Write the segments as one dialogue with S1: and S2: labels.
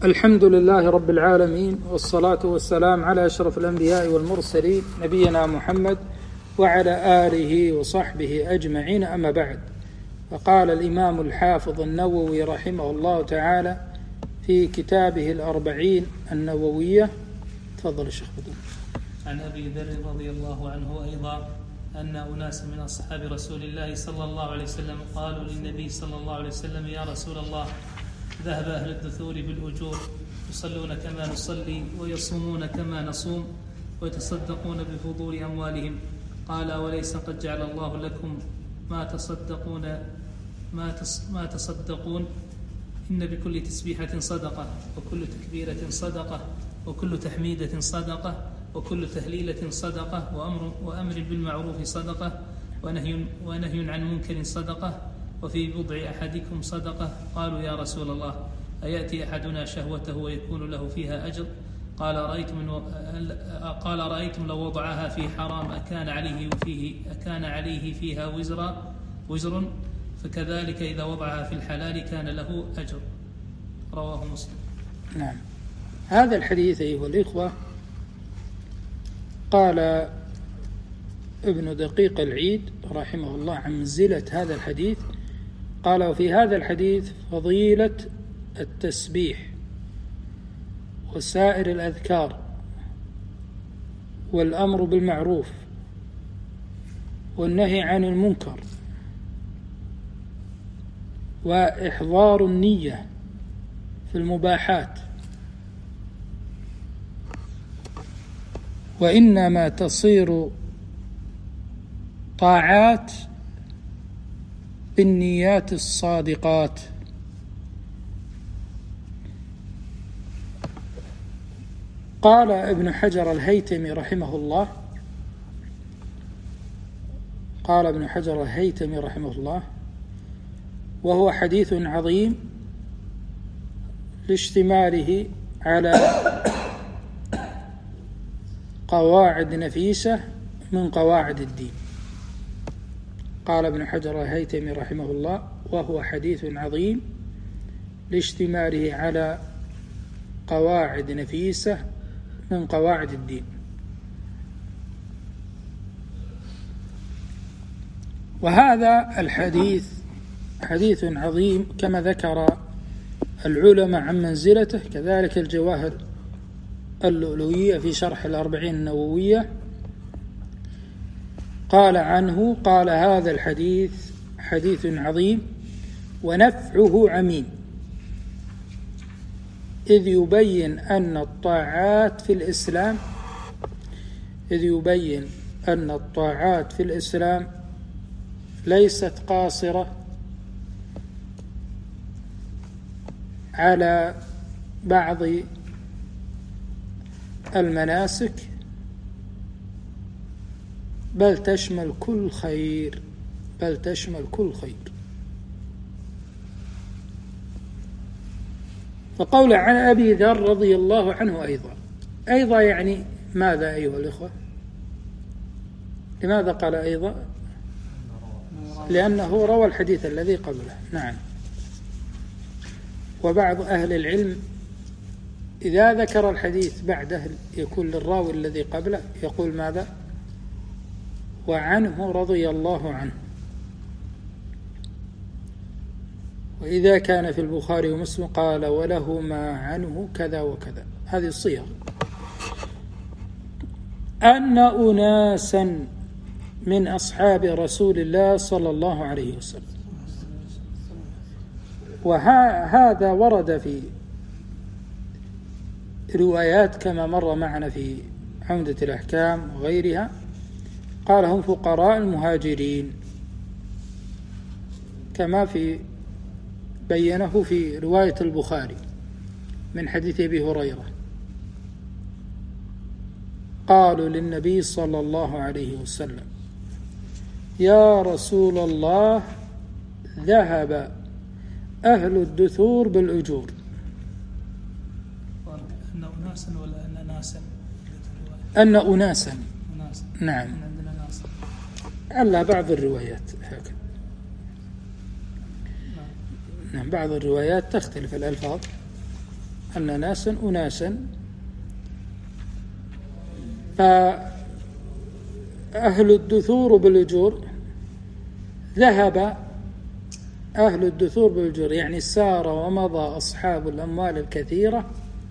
S1: الحمد لله رب العالمين، والصلاة والسلام على أشرف الأنبياء والمرسلين نبينا محمد وعلى آله وصحبه أجمعين، أما بعد. فقال الإمام الحافظ النووي رحمه الله تعالى في كتابه الأربعين النووية. تفضل الشيخ بدون.
S2: عن أبي ذر رضي الله عنه أيضا أن أناس من أصحاب رسول الله صلى الله عليه وسلم قالوا للنبي صلى الله عليه وسلم: يا رسول الله، ذهب أهل الدثور بالأجور، يصلون كما نصلي ويصومون كما نصوم ويتصدقون بفضول أموالهم. قال: وليس قد جعل الله لكم ما تصدقون؟ إن بكل تسبيحة صدقة، وكل تكبيرة صدقة، وكل تحميدة صدقة، وكل تهليلة صدقة، وأمر بالمعروف صدقة، ونهي عن منكر صدقة، وفي بضع أحدكم صدقة. قالوا: يا رسول الله، أيأتي أحدنا شهوته ويكون له فيها أجر؟ قال: رأيتم لو وضعها في حرام أكان عليه فيها وزر؟ فكذلك إذا وضعها في الحلال كان له أجر. رواه مسلم.
S1: نعم. هذا الحديث أيها الإخوة، قال ابن دقيق العيد رحمه الله عن منزلة هذا الحديث، قال: وفي هذا الحديث فضيلة التسبيح وسائر الأذكار، والأمر بالمعروف، والنهي عن المنكر، وإحضار النية في المباحات، وإنما تصير طاعات بالنيات الصادقات. قال ابن حجر الهيتمي رحمه الله: وهو حديث عظيم لاشتماله على قواعد نفيسة من قواعد الدين. قال ابن حجر الهيتمي رحمه الله: وهو حديث عظيم لاشتماله على قواعد نفيسة من قواعد الدين. وهذا الحديث حديث عظيم كما ذكر العلماء عن منزلته، كذلك الجواهر اللؤلؤية في شرح الأربعين النووية قال عنه: قال: هذا الحديث حديث عظيم ونفعه عميم، إذ يبين أن الطاعات في الإسلام ليست قاصرة على بعض المناسك، بل تشمل كل خير. فقول عن أبي ذر رضي الله عنه أيضا يعني ماذا أيها الإخوة؟ لماذا قال أيضا؟ لأنه روى الحديث الذي قبله. نعم. وبعض أهل العلم إذا ذكر الحديث بعده يكون للراوي الذي قبله يقول ماذا؟ وعنه رضي الله عنه. وإذا كان في البخاري ومسلم قال: وله ما عنه كذا وكذا. هذه الصيغ. أن أناسا من أصحاب رسول الله صلى الله عليه وسلم، وهذا ورد في روايات كما مر معنا في عمدة الأحكام وغيرها، قال: هم فقراء المهاجرين، كما بينه في رواية البخاري من حديث أبي هريرة. قالوا للنبي صلى الله عليه وسلم: يا رسول الله، ذهب أهل الدثور بالأجور.
S2: أن أناسا ولا أن ناسا؟
S1: أن أناسا. نعم. على بعض الروايات هكذا. نعم. بعض الروايات تختلف الألفاظ. أن ناسا أناسا، فأهل الدثور بالأجور ذهب أهل الدثور بالأجور، يعني سار ومضى أصحاب الأموال الكثيرة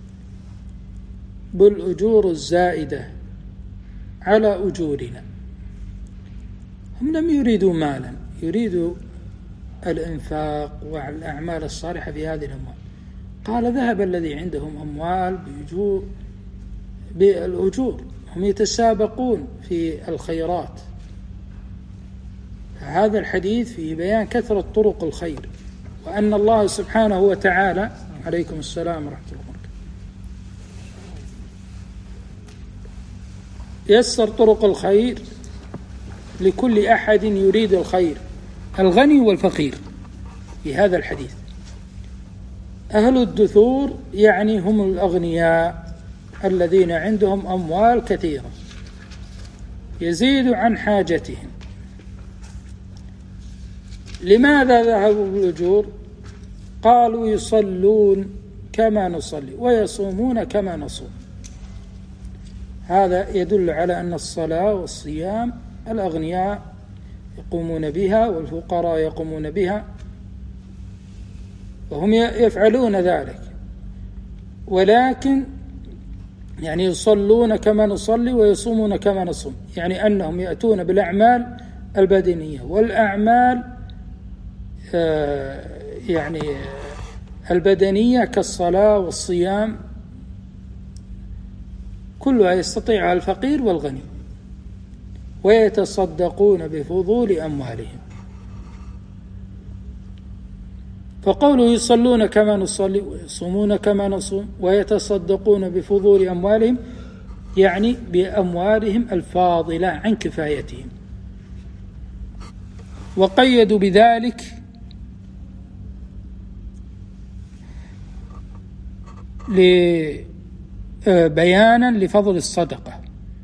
S1: بالأجور الزائدة على أجورنا. هم لم يريدوا مالا، يريدوا الإنفاق والأعمال الصالحة في هذه الأموال. قال ذهب الذي عندهم أموال بالأجور، هم يتسابقون في الخيرات. هذا الحديث في بيان كثرة طرق الخير، وأن الله سبحانه وتعالى عليكم السلام ورحمة الله وبركاته يسر طرق الخير لكل أحد يريد الخير، الغني والفقير. في هذا الحديث أهل الدثور يعني هم الأغنياء الذين عندهم أموال كثيرة يزيد عن حاجتهم. لماذا ذهبوا بالأجور؟ قالوا يصلون كما نصلي ويصومون كما نصوم. هذا يدل على أن الصلاة والصيام الأغنياء يقومون بها والفقراء يقومون بها، وهم يفعلون ذلك، ولكن يعني يصلون كما نصلي ويصومون كما نصوم، يعني أنهم يأتون بالأعمال البدنية والأعمال يعني البدنية كالصلاة والصيام كلها يستطيعها الفقير والغني، ويتصدقون بفضول أموالهم. فقوله يصلون كما نصلي ويصومون كما نصوم ويتصدقون بفضول أموالهم يعني بأموالهم الفاضلة عن كفايتهم. وقيدوا بذلك بيانا لفضل الصدقة،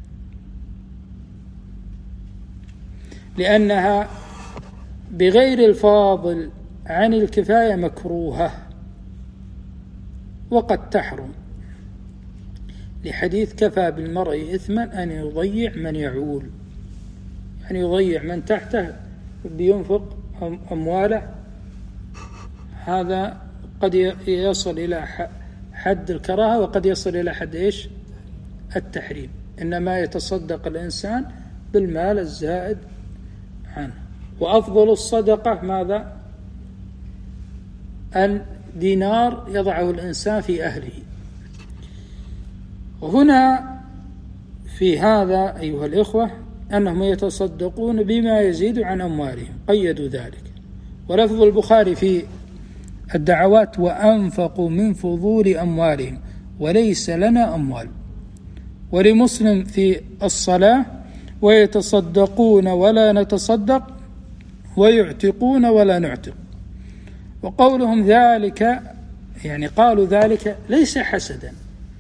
S1: لأنها بغير الفاضل عن الكفاية مكروهة وقد تحرم، لحديث كفى بالمرء إثما أن يضيع من يعول، يعني يضيع من تحته بينفق أمواله. هذا قد يصل إلى حد الكراهة وقد يصل إلى حد التحريم. إنما يتصدق الإنسان بالمال الزائد عنه. وأفضل الصدقة ماذا؟ أن دينار يضعه الإنسان في أهله. وهنا في هذا أيها الإخوة أنهم يتصدقون بما يزيد عن أموالهم، قيدوا ذلك. ولفظ البخاري في الدعوات وأنفقوا من فضول أموالهم وليس لنا أموال. ولمسلم في الصلاة ويتصدقون ولا نتصدق ويعتقون ولا نعتق. وقولهم ذلك يعني قالوا ذلك ليس حسدا،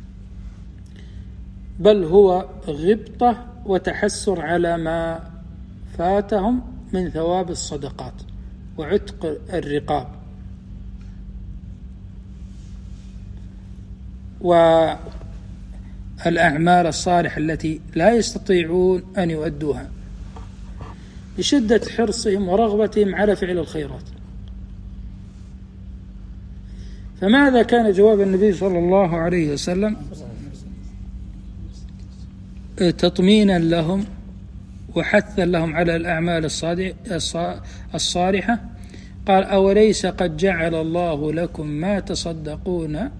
S1: بل هو غبطة وتحسر على ما فاتهم من ثواب الصدقات وعتق الرقاب والأعمال الصالحة التي لا يستطيعون أن يؤدوها لشدة حرصهم ورغبتهم على فعل الخيرات. فماذا كان جواب النبي صلى الله عليه وسلم؟ تطمينا لهم وحثا لهم على الأعمال الصالحة. قال أوليس قد جعل الله لكم ما تصدقون،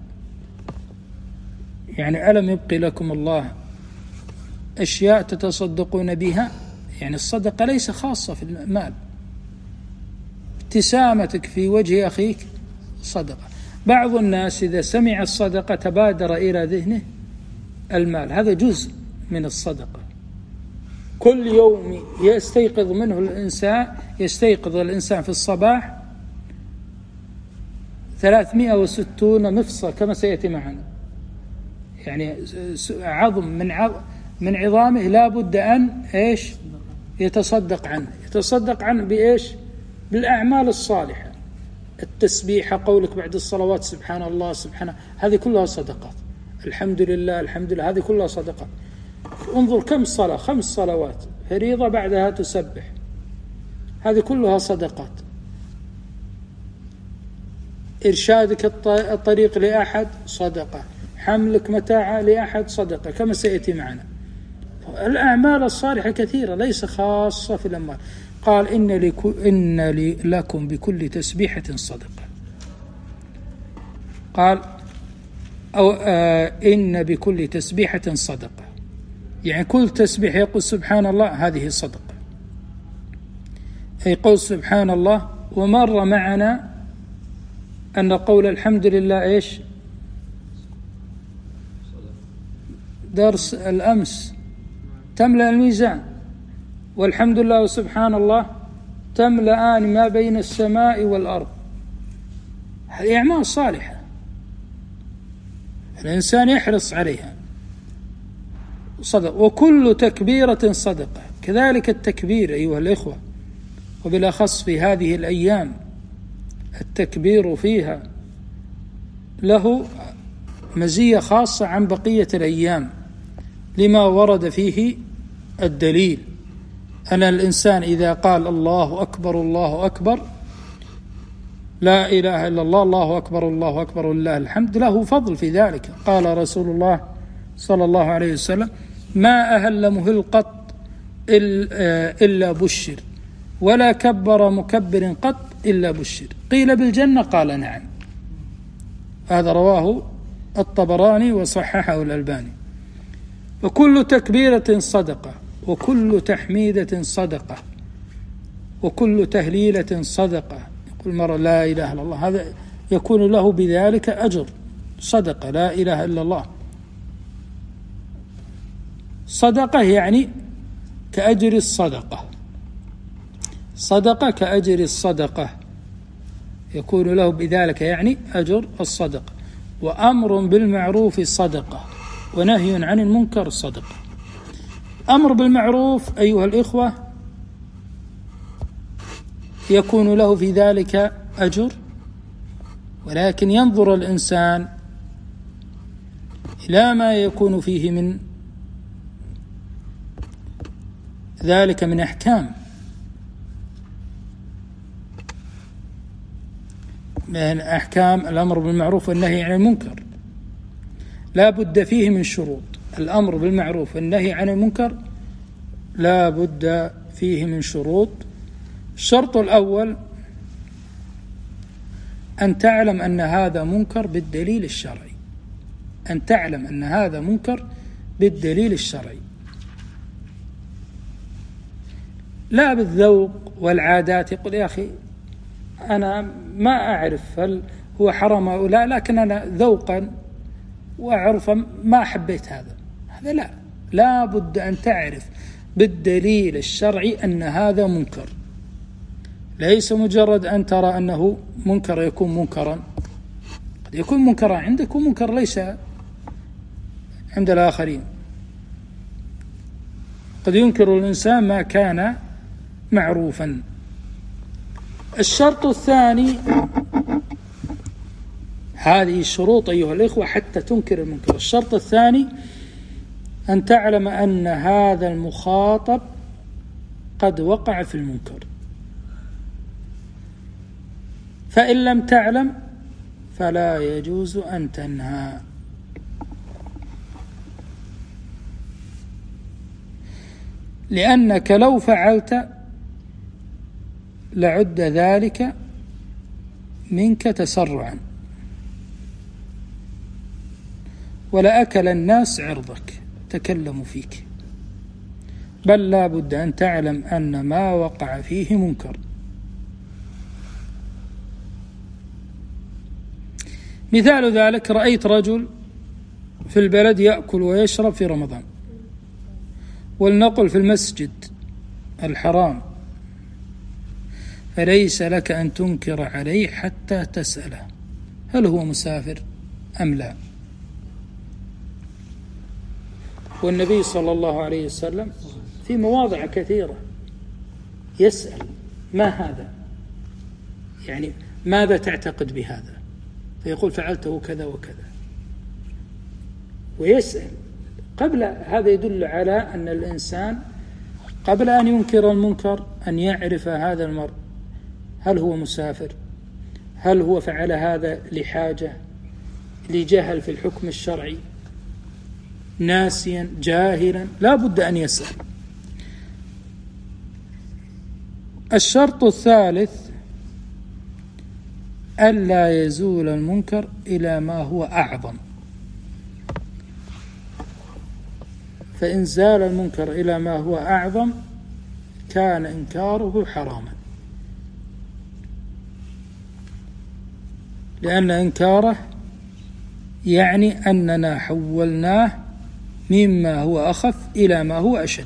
S1: يعني ألم يبقي لكم الله أشياء تتصدقون بها؟ يعني الصدقة ليس خاصة في المال، ابتسامتك في وجه أخيك صدقة. بعض الناس إذا سمع الصدقة تبادر إلى ذهنه المال، هذا جزء من الصدقة. كل يوم يستيقظ الإنسان في الصباح 360 مفصل كما سيأتي معنا، يعني عظم من عظامه لا بد أن يتصدق عنه. يتصدق عنه بإيش؟ بالأعمال الصالحة التسبيحة، قولك بعد الصلوات سبحان الله سبحانه، هذه كلها صدقات. الحمد لله الحمد لله، هذه كلها صدقات. انظر كم صلاة، 5 صلوات فريضة بعدها تسبح، هذه كلها صدقات. إرشادك الطريق لأحد صدقة، حملك متاع لأحد صدقة، كما سيأتي معنا. الأعمال الصالحة كثيرة ليس خاصة في الأموال. قال إن لكم بكل تسبيحة صدقة. قال إن بكل تسبيحة صدقة، يعني كل تسبيح يقول سبحان الله هذه صدقة، أي قول سبحان الله. ومر معنا أن قول الحمد لله إيش؟ درس الأمس تملأ الميزان، والحمد لله وسبحان الله تملأان ما بين السماء والأرض. هذه أعمال صالحة الإنسان يحرص عليها. صدق. وكل تكبيرة صدقة، كذلك التكبير أيها الإخوة، وبالأخص في هذه الأيام التكبير فيها له مزية خاصة عن بقية الأيام، لما ورد فيه الدليل أن الإنسان إذا قال الله أكبر الله أكبر لا إله إلا الله الله أكبر الله أكبر ولله الحمد، له فضل في ذلك. قال رسول الله صلى الله عليه وسلم: ما أهل مهل قط إلا بشر، ولا كبر مكبر قط إلا بشر. قيل بالجنة؟ قال نعم. هذا رواه الطبراني وصححه الألباني. وكل تكبيرة صدقة، وكل تحميدة صدقة، وكل تهليلة صدقة. يقول مرة لا إله إلا الله، هذا يكون له بذلك أجر صدقة. لا إله إلا الله صدقة، يعني كأجر الصدقة. صدقة كأجر الصدقة، يكون له بذلك يعني أجر الصدقة. وأمر بالمعروف صدقة، ونهي عن المنكر صدقة. أمر بالمعروف أيها الإخوة يكون له في ذلك أجر، ولكن ينظر الإنسان إلى ما يكون فيه من ذلك من أحكام، من أحكام الأمر بالمعروف والنهي عن المنكر. لا بد فيه من شروط. الأمر بالمعروف والنهي عن المنكر لا بد فيه من شروط. الشرط الأول أن تعلم أن هذا منكر بالدليل الشرعي. أن تعلم أن هذا منكر بالدليل الشرعي، لا بالذوق والعادات. يقول يا أخي أنا ما أعرف هل هو حرام أو لا، لكن أنا ذوقا وعرفا ما حبيت هذا. هذا لا بد أن تعرف بالدليل الشرعي أن هذا منكر. ليس مجرد أن ترى أنه منكر يكون منكرا، قد يكون منكرا عندك ومنكر ليس عند الآخرين. قد ينكر الإنسان ما كان معروفا. الشرط الثاني، هذه الشروط أيها الإخوة حتى تنكر المنكر. الشرط الثاني أن تعلم أن هذا المخاطب قد وقع في المنكر، فإن لم تعلم فلا يجوز أن تنهى. لأنك لو فعلت لعد ذلك منك تسرعا، ولأكل الناس عرضك، تكلموا فيك. بل لا بد أن تعلم أن ما وقع فيه منكر. مثال ذلك: رأيت رجل في البلد يأكل ويشرب في رمضان، ولنقل في المسجد الحرام، فليس لك أن تنكر عليه حتى تسأله هل هو مسافر أم لا. والنبي صلى الله عليه وسلم في مواضع كثيرة يسأل ما هذا، يعني ماذا تعتقد بهذا؟ فيقول فعلته كذا وكذا، ويسأل قبل هذا. يدل على أن الإنسان قبل أن ينكر المنكر أن يعرف هذا المرء، هل هو مسافر؟ هل هو فعل هذا لحاجة، لجهل في الحكم الشرعي، ناسيا، جاهلا؟ لا بد أن يسأل. الشرط الثالث ألا يزول المنكر إلى ما هو أعظم، فإن زال المنكر إلى ما هو أعظم كان إنكاره حراما، لأن إنكاره يعني أننا حولناه مما هو أخف إلى ما هو أشد.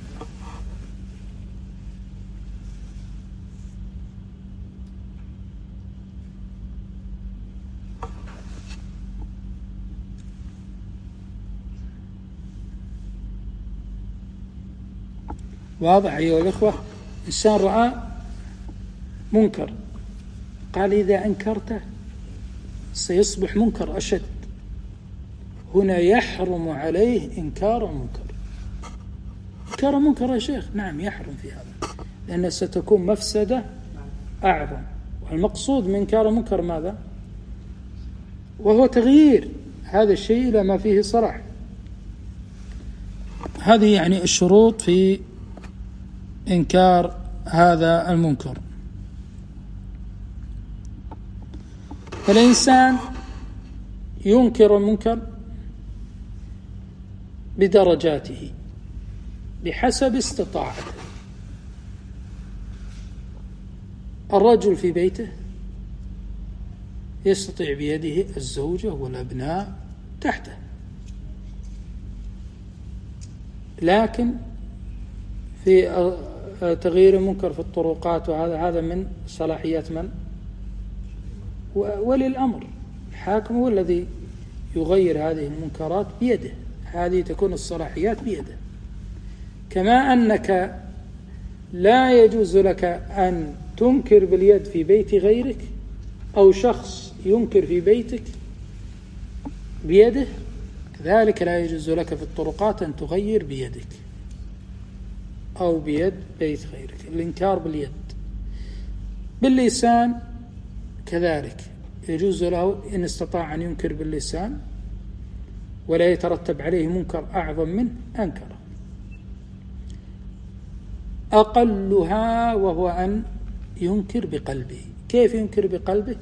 S1: واضح أيها الأخوة؟ إنسان رأى منكر، قال إذا أنكرته سيصبح منكر أشد، هنا يحرم عليه إنكار المنكر. إنكار منكر يا شيخ، نعم يحرم في هذا، لأنه ستكون مفسدة أعظم. والمقصود من إنكار المنكر ماذا؟ وهو تغيير هذا الشيء إلى ما فيه صلاح. هذه يعني الشروط في إنكار هذا المنكر. فالإنسان ينكر المنكر بدرجاته بحسب استطاعته. الرجل في بيته يستطيع بيده الزوجة والأبناء تحته، لكن في تغيير المنكر في الطرقات وهذا من صلاحيات من؟ ولي الأمر. الحاكم هو الذي يغير هذه المنكرات بيده، هذه تكون الصلاحيات بيده. كما أنك لا يجوز لك أن تنكر باليد في بيت غيرك، أو شخص ينكر في بيتك بيده، كذلك لا يجوز لك في الطرقات أن تغير بيدك أو بيد بيت غيرك. الإنكار باليد. باللسان كذلك يجوز له إن استطاع أن ينكر باللسان ولا يترتب عليه منكر أعظم منه أنكره. أقلها وهو أن ينكر بقلبه. كيف ينكر بقلبه؟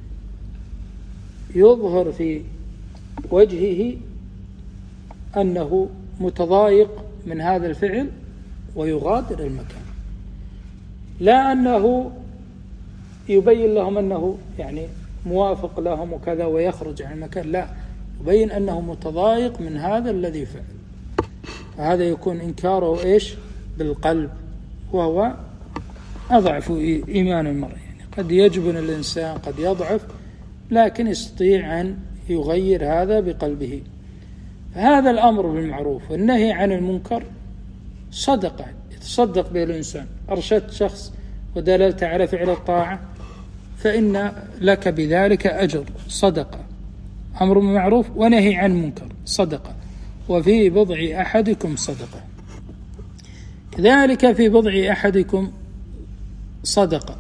S1: يظهر في وجهه أنه متضايق من هذا الفعل ويغادر المكان، لا أنه يبين لهم أنه يعني موافق لهم وكذا ويخرج عن المكان، لا، يبين أنه متضايق من هذا الذي فعل. فهذا يكون إنكاره إيش؟ بالقلب، وهو أضعف إيمان المرء. يعني قد يجبن الإنسان، قد يضعف، لكن يستطيع أن يغير هذا بقلبه. هذا الأمر بالمعروف والنهي عن المنكر صدقة يتصدق به الإنسان. أرشدت شخص ودللت على فعل الطاعة فإن لك بذلك أجر، صدقة. أمر بالمعروف ونهي عن المنكر صدقة. وفي بضع أحدكم صدقة، كذلك في بضع أحدكم صدقة.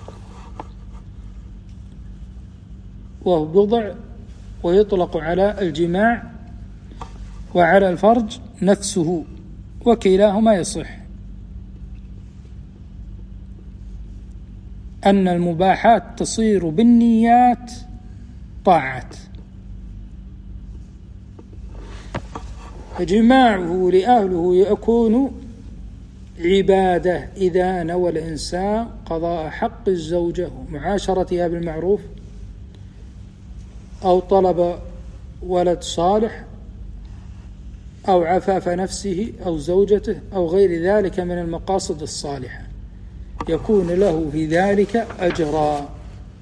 S1: وهو بضع ويطلق على الجماع وعلى الفرج نفسه، وكلاهما يصح. أن المباحات تصير بالنيات طاعات، فجماعه لأهله يكون عبادة إذا نوى الإنسان قضاء حق الزوجة ومعاشرتها بالمعروف، أو طلب ولد صالح، أو عفاف نفسه أو زوجته، أو غير ذلك من المقاصد الصالحة، يكون له في ذلك أجرا.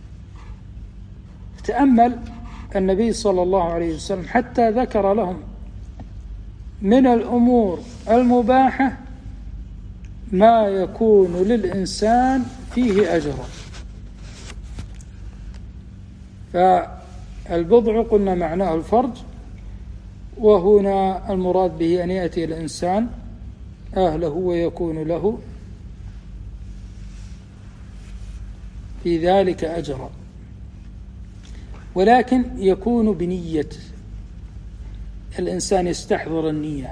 S1: تأمل النبي صلى الله عليه وسلم حتى ذكر لهم من الأمور المباحة ما يكون للإنسان فيه أجرا. فالبضع قلنا معناه الفرج، وهنا المراد به أن يأتي الإنسان أهله ويكون له في ذلك أجرا، ولكن يكون بنية. الإنسان يستحضر النية،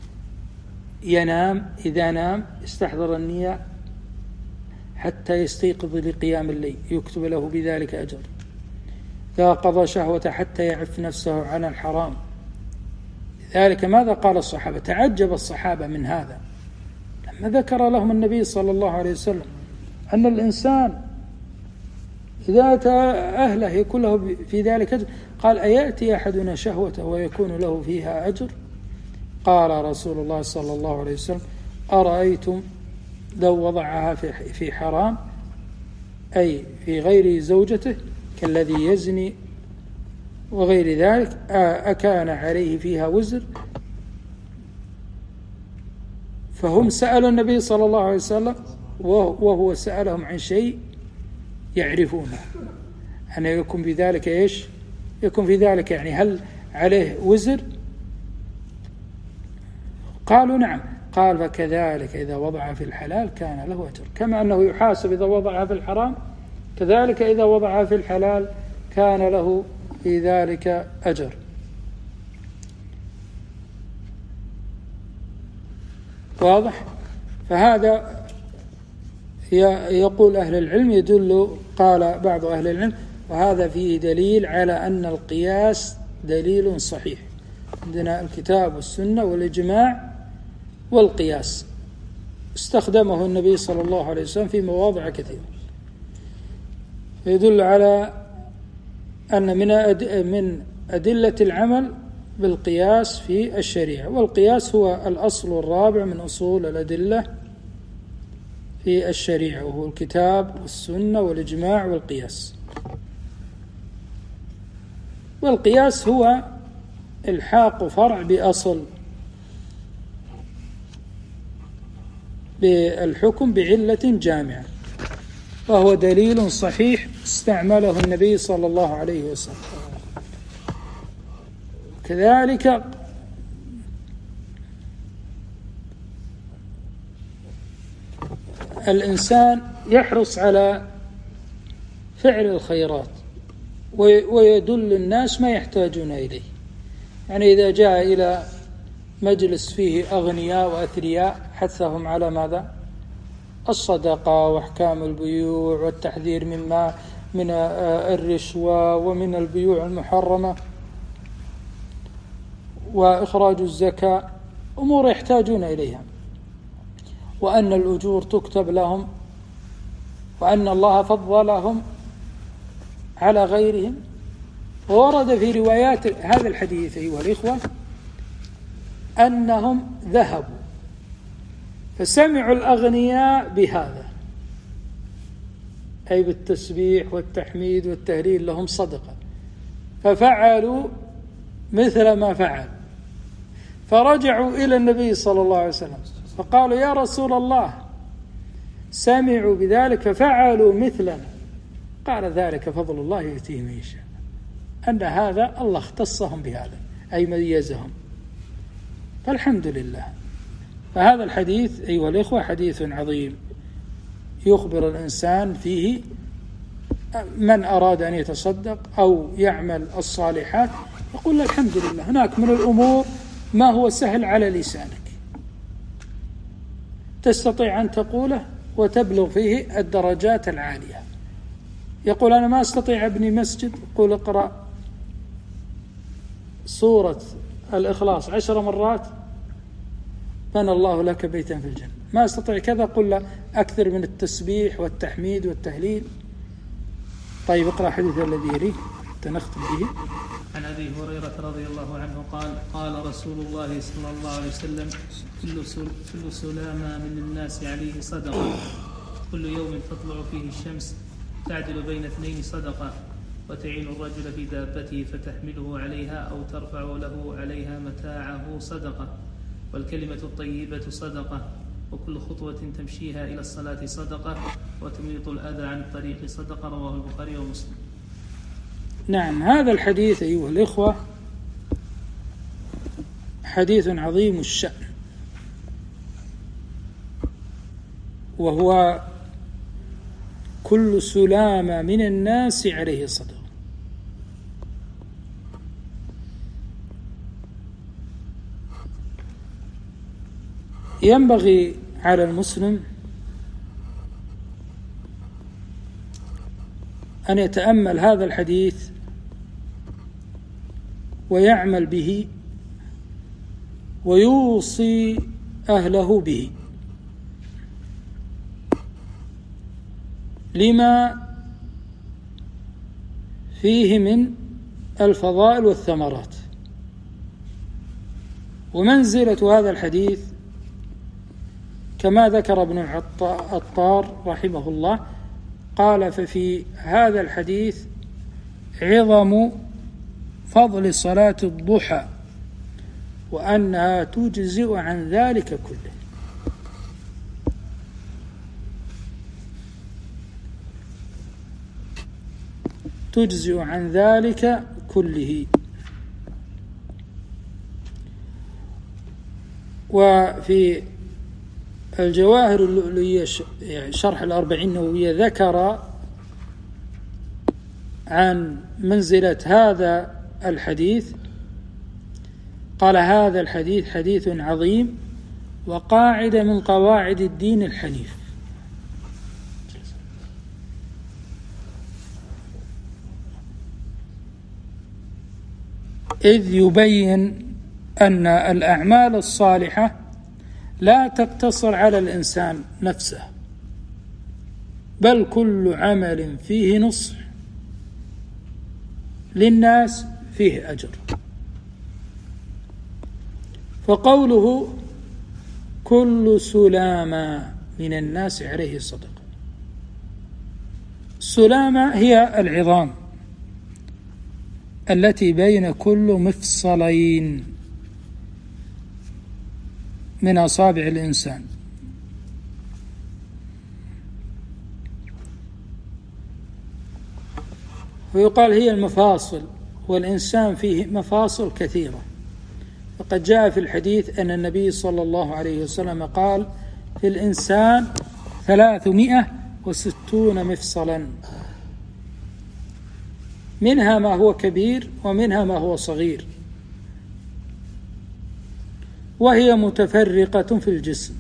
S1: ينام، إذا نام يستحضر النية حتى يستيقظ لقيام الليل، يكتب له بذلك أجر. إذا قضى شهوة حتى يعف نفسه عن الحرام. لذلك ماذا قال الصحابة؟ تعجب الصحابة من هذا لما ذكر لهم النبي صلى الله عليه وسلم أن الإنسان إذا أتى أهله يكون له في ذلك أجر. قال: أيأتي أحدنا شهوته ويكون له فيها أجر؟ قال رسول الله صلى الله عليه وسلم: أرأيتم لو وضعها في حرام، أي في غير زوجته، كالذي يزني وغير ذلك، أكان عليه فيها وزر؟ فهم سألوا النبي صلى الله عليه وسلم وهو سألهم عن شيء يعرفونه، أن يكون بذلك إيش؟ يكون في ذلك يعني هل عليه وزر؟ قالوا: نعم. قال: فكذلك إذا وضع في الحلال كان له أجر، كما أنه يحاسب إذا وضع في الحرام، كذلك إذا وضع في الحلال كان له في ذلك أجر. واضح؟ فهذا يقول أهل العلم يدل، قال بعض أهل العلم: وهذا فيه دليل على أن القياس دليل صحيح. عندنا الكتاب والسنة والإجماع والقياس استخدمه النبي صلى الله عليه وسلم في مواضع كثيرة، يدل على أن من أدلة العمل بالقياس في الشريعة. والقياس هو الأصل الرابع من أصول الأدلة في الشريعة، وهو الكتاب والسنة والإجماع والقياس. والقياس هو الحاق فرع بأصل بالحكم بعلة جامعة، وهو دليل صحيح استعمله النبي صلى الله عليه وسلم. كذلك الإنسان يحرص على فعل الخيرات ويدل الناس ما يحتاجون إليه. يعني إذا جاء إلى مجلس فيه أغنياء وأثرياء حثهم على ماذا؟ الصدقة وأحكام البيوع والتحذير من الرشوة ومن البيوع المحرمة وإخراج الزكاة، أمور يحتاجون إليها، وأن الأجور تكتب لهم، وأن الله فضلهم على غيرهم. وورد في روايات هذا الحديث أيها الإخوة أنهم ذهبوا فسمعوا الأغنياء بهذا، أي بالتسبيح والتحميد والتهليل لهم صدقة، ففعلوا مثل ما فعل، فرجعوا إلى النبي صلى الله عليه وسلم فقالوا: يا رسول الله، سمعوا بذلك ففعلوا مثلنا. قال: ذلك فضل الله يؤتيه من يشاء، أن هذا الله اختصهم بهذا، أي ميزهم، فالحمد لله. فهذا الحديث أيها الإخوة حديث عظيم يخبر الإنسان فيه من أراد أن يتصدق أو يعمل الصالحات يقول: الحمد لله. هناك من الأمور ما هو سهل على لسانك تستطيع أن تقوله وتبلغ فيه الدرجات العالية. يقول: أنا ما أستطيع أبني مسجد، يقول: اقرأ سورة الإخلاص 10 مرات بنى الله لك بيتا في الجنة. ما أستطيع كذا، قل له أكثر من التسبيح والتحميد والتهليل. طيب اقرأ حديث الذي يليه تنختم به.
S2: عن أبي هريرة رضي الله عنه قال: قال رسول الله صلى الله عليه وسلم: كل سلامة من الناس عليه صدقة، كل يوم تطلع فيه الشمس تعدل بين 2 صدقة، وتعين الرجل في دابته فتحمله عليها أو ترفع له عليها متاعه صدقة، والكلمة الطيبة صدقة، وكل خطوة تمشيها إلى الصلاة صدقة، وتميط الأذى عن الطريق صدقة. رواه البخاري ومسلم.
S1: نعم، هذا الحديث أيها الإخوة حديث عظيم الشأن، وهو كل سلامة من الناس عليه صدقة. ينبغي على المسلم أن يتأمل هذا الحديث ويعمل به ويوصي أهله به، لما فيه من الفضائل والثمرات. ومنزلة هذا الحديث كما ذكر ابن عطار رحمه الله قال: ففي هذا الحديث عظم فضل صلاة الضحى وأنها تجزئ عن ذلك كله. تجزئ عن ذلك كله. وفي الجواهر اللؤلؤية شرح الأربعين النووية ذكر عن منزلة هذا الحديث، قال: هذا الحديث حديث عظيم وقاعدة من قواعد الدين الحنيف. إذ يبين أن الأعمال الصالحة لا تقتصر على الإنسان نفسه، بل كل عمل فيه نصح للناس فيه أجر. فقوله كل سلامة من الناس عليه صدقة، السلامة هي العظام التي بين كل مفصلين من أصابع الإنسان. ويقال هي المفاصل، والإنسان فيه مفاصل كثيرة. فقد جاء في الحديث أن النبي صلى الله عليه وسلم قال: في الإنسان 360 مفصلا، منها ما هو كبير ومنها ما هو صغير، وهي متفرقة في الجسم،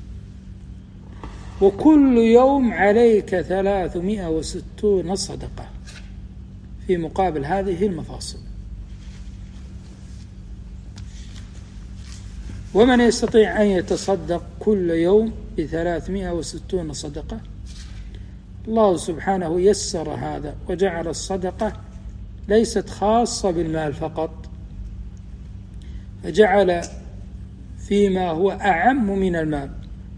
S1: وكل يوم عليك 360 صدقة في مقابل هذه المفاصل. ومن يستطيع أن يتصدق كل يوم ب360 صدقة، الله سبحانه يسر هذا وجعل الصدقة ليست خاصة بالمال فقط، فجعل فيما هو أعم من المال،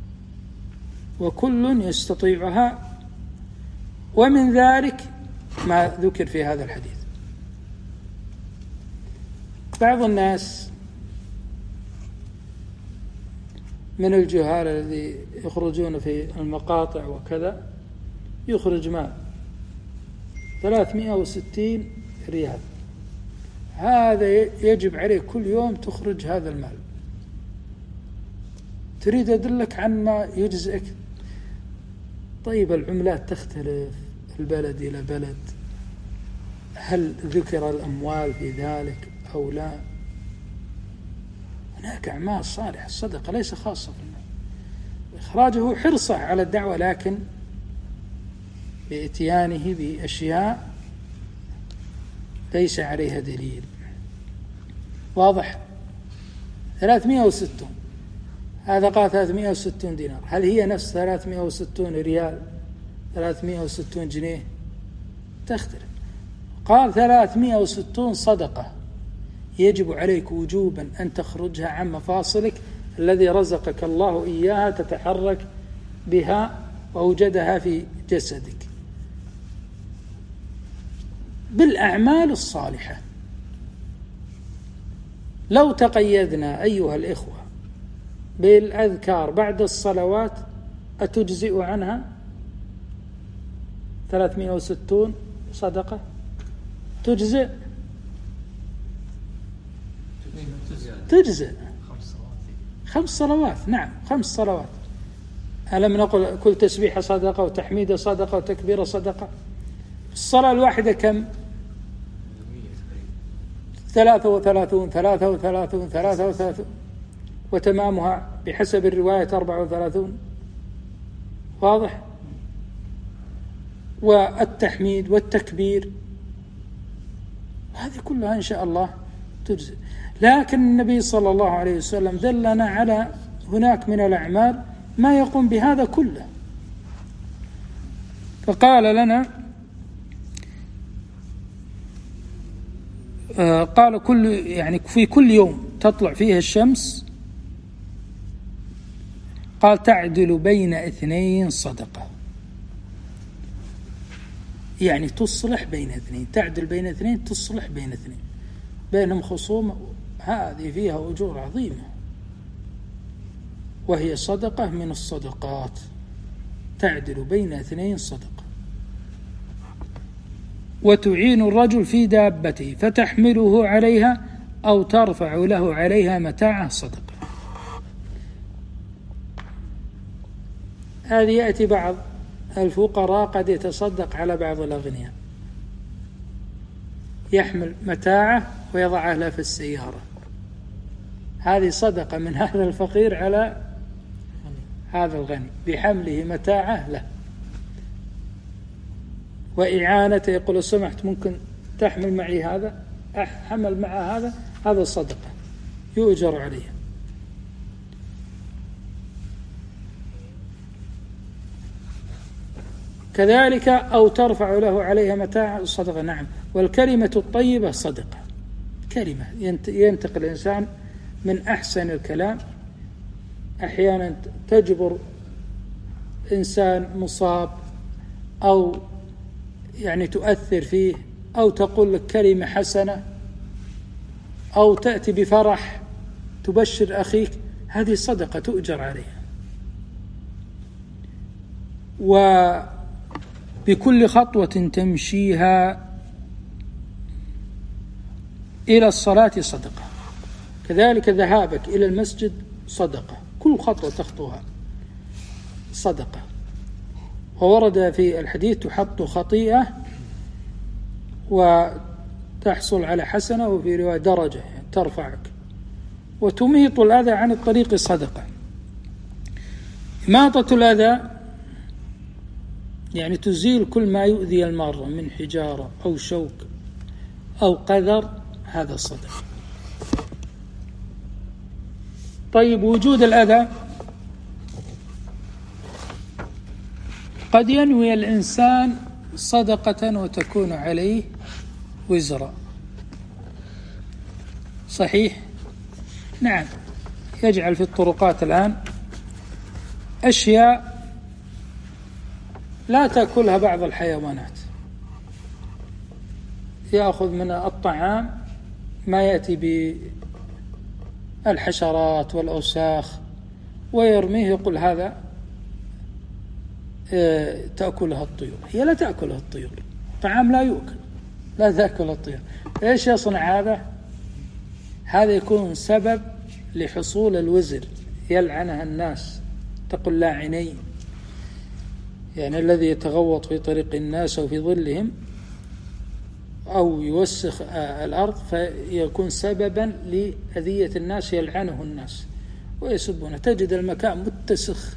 S1: وكل يستطيعها. ومن ذلك ما ذكر في هذا الحديث. بعض الناس من الجهال الذي يخرجون في المقاطع وكذا يخرج مال 360 ريال، هذا يجب عليه كل يوم تخرج هذا المال. تريد أدلك عن ما يجزئك؟ طيب العملات تختلف البلد إلى بلد، هل ذكر الأموال في ذلك أو لا؟ هناك أعمال صالحة، الصدقة ليس خاصة بالمال، إخراجه حرصه على الدعوة، لكن بإتيانه بأشياء ليس عليها دليل. واضح؟ 360، هذا قال 360 دينار، هل هي نفس 360 ريال 360 جنيه؟ تختلف. قال 360 صدقة يجب عليك وجوبا أن تخرجها عن مفاصلك الذي رزقك الله إياها تتحرك بها وأوجدها في جسدك بالأعمال الصالحة. لو تقيدنا أيها الإخوة بالأذكار بعد الصلوات أتجزئ عنها 360 صدقة؟ تجزئ تجزئ 5 صلوات. نعم 5 صلوات. ألم نقل كل تسبيحة صدقة وتحميدة صدقة وتكبيرة صدقة؟ الصلاة الواحدة كم؟ 33 وتمامها بحسب الرواية 34. واضح؟ والتحميد والتكبير هذه كلها إن شاء الله تجزئ. لكن النبي صلى الله عليه وسلم دلنا على هناك من الأعمال ما يقوم بهذا كله، فقال لنا قال في كل يوم تطلع فيها الشمس، قال تعدل بين 2 صدقة، يعني تصلح بين 2، تعدل بين 2 تصلح بين 2 بينهم خصومة، هذه فيها أجور عظيمة، وهي صدقة من الصدقات، تعدل بين 2 صدقة. وتعين الرجل في دابته فتحمله عليها أو ترفع له عليها متاعه صدقة. هذه يأتي بعض الفقراء قد يتصدق على بعض الأغنياء، يحمل متاعه ويضعه له في السيارة، هذه صدقة من هذا الفقير على هذا الغني بحمله متاعه له وإعانته، يقول لو سمحت ممكن تحمل معي هذا، حمل مع هذا صدقة يؤجر عليها. كذلك أو ترفع له عليها متاع صدقة. نعم. والكلمة الطيبة صدقة، كلمة ينتقل الإنسان من أحسن الكلام، أحيانا تجبر إنسان مصاب أو يعني تؤثر فيه، أو تقول لك كلمة حسنة، أو تأتي بفرح تبشر أخيك، هذه صدقة تؤجر عليها. وبكل خطوة تمشيها إلى الصلاة صدقة، كذلك ذهابك إلى المسجد صدقة، كل خطوة تخطوها صدقة. وورد في الحديث تحط خطيئة وتحصل على حسنة، وفي رواية درجة يعني ترفعك. وتميط الأذى عن الطريق صدقة. إماطة الأذى يعني تزيل كل ما يؤذي المارة من حجارة أو شوك أو قذر، هذا صدقة. طيب وجود الأذى، قد ينوي الإنسان صدقة وتكون عليه وزرا، صحيح؟ نعم. يجعل في الطرقات الآن أشياء لا تأكلها بعض الحيوانات، يأخذ من الطعام ما يأتي بالحشرات والأوساخ ويرميه، يقول هذا تأكلها الطيور. هي لا تأكلها الطيور، طعام لا يؤكل، لا تأكل الطيور. إيش يصنع هذا؟ هذا يكون سبب لحصول الوزر، يلعنها الناس، تقول لاعنين، يعني الذي يتغوط في طريق الناس أو في ظلهم أو يوسخ الأرض فيكون سببا لأذية الناس، يلعنه الناس ويسبونه. تجد المكان متسخ،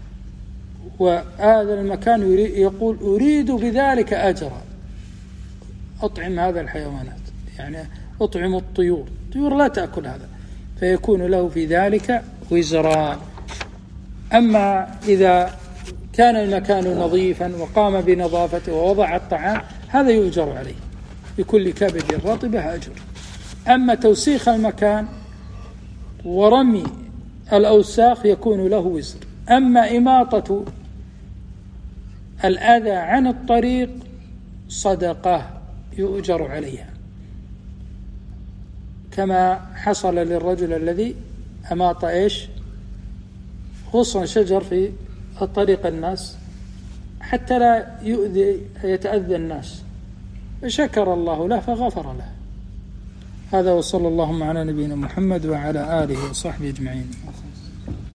S1: وهذا المكان يقول أريد بذلك أجرا، أطعم هذا الحيوانات، يعني أطعم الطيور، الطيور لا تأكل هذا، فيكون له في ذلك وزرا. أما إذا كان المكان نظيفا وقام بنظافته ووضع الطعام، هذا يؤجر عليه، بكل كبد رطبة أجر. أما توسيخ المكان ورمي الأوساخ يكون له وزر. أما إماطة الأذى عن الطريق صدقة يؤجر عليها، كما حصل للرجل الذي أماط غصن شجر في الطريق الناس حتى لا يتأذى الناس، شكر الله له فغفر له. هذا، وصلى اللهم على نبينا محمد وعلى آله وصحبه أجمعين.